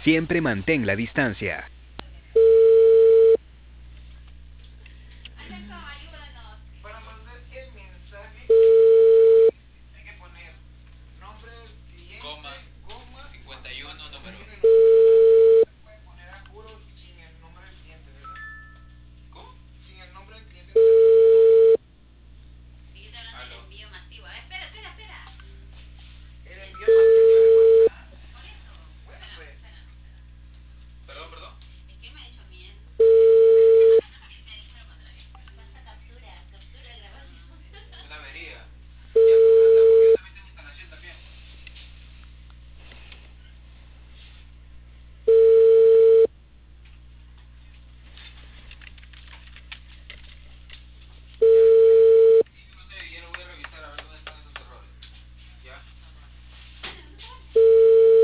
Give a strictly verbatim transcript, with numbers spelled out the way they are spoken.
Siempre mantén la distancia. Para mandar el mensaje hay que poner nombre del cliente, Coma, coma, cincuenta y uno, número.